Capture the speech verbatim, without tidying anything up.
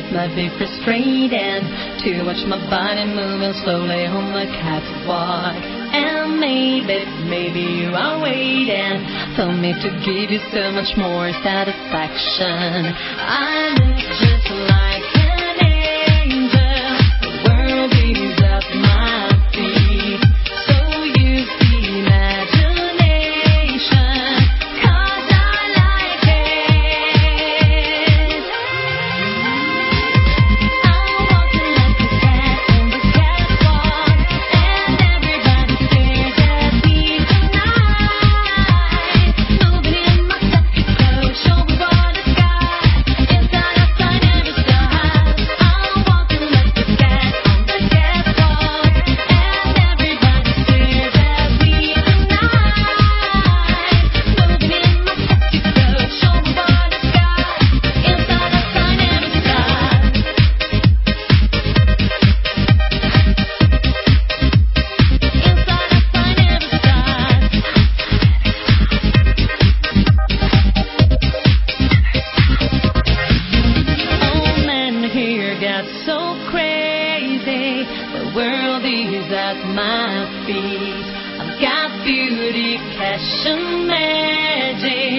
might be frustrating to watch my body moving slowly on the catwalk. And maybe, maybe you are waiting for me to give you so much more satisfaction. I look just like an angel, the world is at my feet. So use the imagination, 'cause I like it. I'm walking like a cat on the catwalk, and everybody stares at me tonight. Moving in my sexy clothes, showing what I got. Inside outside every side. I'm walking like a cat on the catwalk, and everybody stares at me tonight. Moving in my sexy clothes, showing what I got. Inside outside every side. Inside outside every side. Oh man, here got so crazy. The world is at my feet. I've got beauty, cash, and magic.